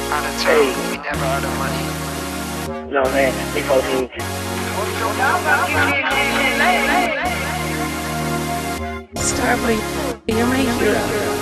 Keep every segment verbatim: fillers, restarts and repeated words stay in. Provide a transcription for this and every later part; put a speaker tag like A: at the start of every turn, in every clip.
A: Out of town, hey. We never out of money.
B: No man, Big fourteen.
C: Starboy, you're my hero.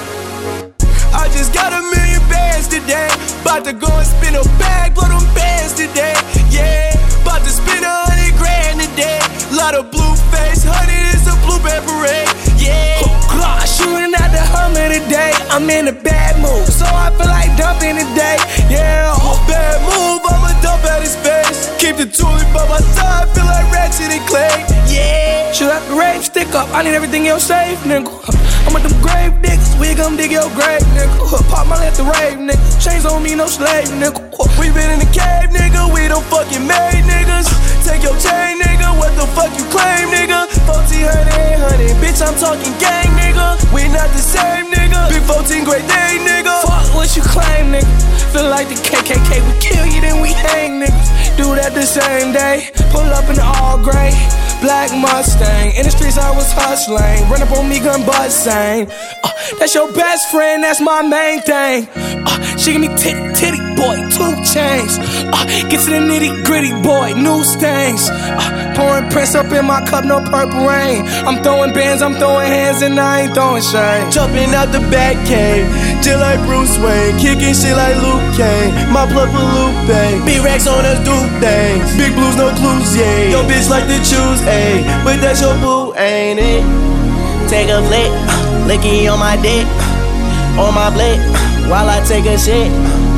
D: I just got a million bands today. About to go and spin a bag for them bands today. Yeah, about to spin a hundred grand today. Lot of blue face, honey, it's a blueberry parade. Yeah, Glock shooting at the Hummer today. I'm in a bad mood, so I feel like dumping today. Yeah, oh, bad move, I'ma dump at his face. Keep the tulip by my side, feel like Ratchet and Clay. Yeah, shoot out the rave, stick up, I need everything else safe, nigga. I'm with them grave niggas, we gon' dig your grave, nigga. Pop my at the rave, nigga. Chains on me, no slave, nigga. We been in the cave, nigga, we don't fucking made niggas. Take your chain, nigga, what the fuck you claim, nigga? fourteen hundred, hundred, bitch, I'm talking gang, nigga. We not the same, nigga. Big fourteen, great day, nigga. Fuck what you claim, nigga. Feel like the K K K, we kill you, then we hang, niggas. Do that the same day. Pull up in the all gray black Mustang. In the streets I was hustling. Run up on me, gun busting. Uh, that's your best friend, that's my main thing. Uh, she give me titty, titty, boy, two chains. Uh, get to the nitty gritty, boy, new stains. Uh, pouring Prince up in my cup, no purple rain. I'm throwing bands, I'm throwing hands, and I ain't throwing shade. Jumping out the back cave, just like Bruce Wayne. Kicking shit like Luke Kane. My blood for Lupe. Big racks on us, do things. Big blues, no clues, yeah. Yo, bitch like to choose, ayy. But that's your boo, ain't it? Take a flick, licky on my dick, on my blick, while I take a shit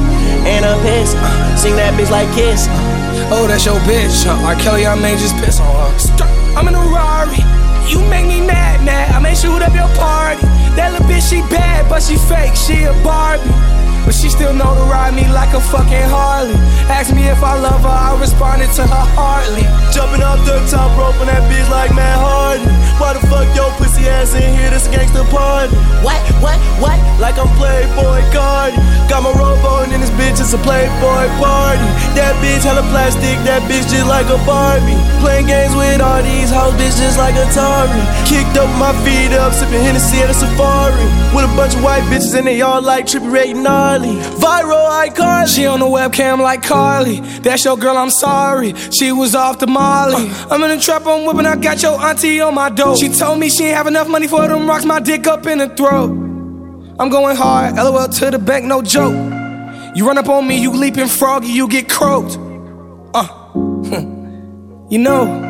D: and a piss. Sing that bitch like Kiss. Oh, that's your bitch. R. Kelly, I may just piss on her. I'm in a Rari. You make me mad, mad. I may shoot up your party. That little bitch, she bad, but she fake. She a Barbie. But she still know to ride me like a fucking Harley. Ask me if I love her, I responded to her hardly. Jumping off the top rope on that bitch like Matt Hardy. Why the fuck your pussy ass in here? This a gangsta party. What, what, what? Like I'm Playboy Cardi. Got my robe on in this bitch, it's a Playboy party. That bitch hella plastic, that bitch just like a Barbie. Playing games with all these hoes, bitch just like Atari. Kicked up my feet up, sipping Hennessy at a safari. With a bunch of white bitches and they all like Trippie Redd and Gnarly. Viral iCarly. She on the webcam like Carly. That's your girl, I'm sorry. She was off the Molly. uh, I'm in the trap, I'm whipping, I got your auntie on my dope. She told me she ain't have enough money for them rocks, my dick up in the throat. I'm going hard, LOL to the bank, no joke. You run up on me, you leaping froggy, you get croaked. Uh, you know